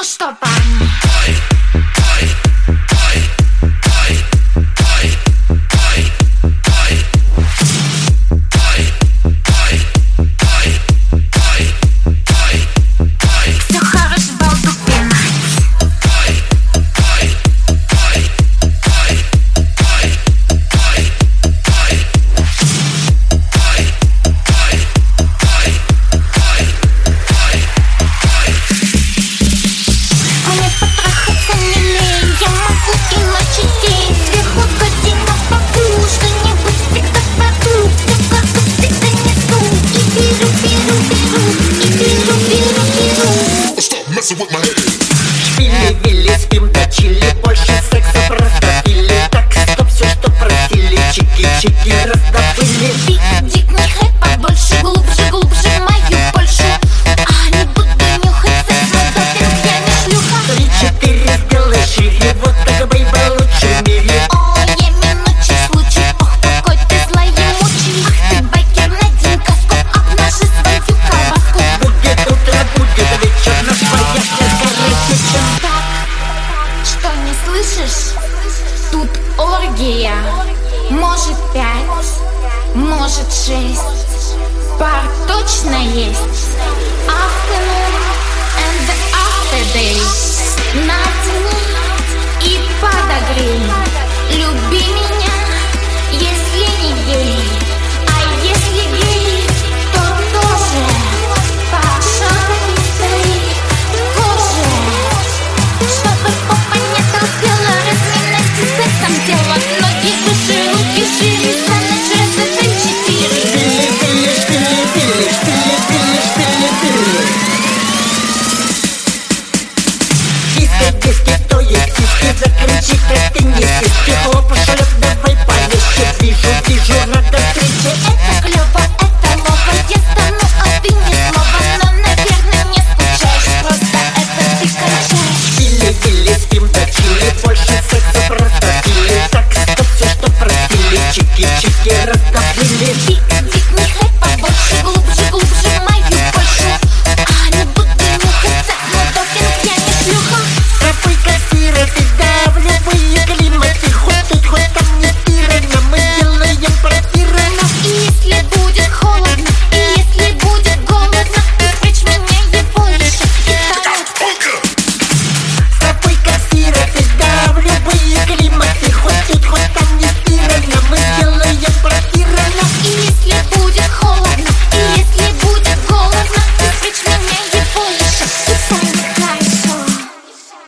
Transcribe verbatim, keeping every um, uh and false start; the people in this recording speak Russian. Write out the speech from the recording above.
что, парни? Все хорош, балдупина. Мне потрахаться не лень, я могу и ночи день. Сверху година покру, что-нибудь всегда кладу. Всю карту всегда несу, и беру, беру, беру, и беру, беру, беру. Stop messing with my head. Шпили, вилли, спим, точили, больше секса просто пили. Так, стоп, все, что просили, чики-чики раздобыли. Дик, не хайпа, больше, глубже, глубже в мою Польшу. А, не буду нюхать секс, но допинг, я не шлюха. Три-четыре сделай шире, вот так, бейба, лучше в мире. О, я минутчик случай, ох, какой ты злой и мучий. Ах ты, байкер, надень каску, обнажи свою колбаску. Будет утро, будет вечер, наш вояж для горячечен. Так, что не слышишь? Тут оргия. Может пять, может шесть. Пар точно есть. Afternoon and after day. Натяни и подогрей. Люби меня, если не гей. А если гей, то тоже. Пошаговый стоит кожи. Чтобы попа не толстела, разминайте сексом тело. Ноги выше, руки шире, за ночь раз это четыре. Шпили, вилли, шпили, вилли, шпили, вилли, шпили, вилли. Киска, диски, то есть киски, закричи, как ты не сиски. Хлопушь,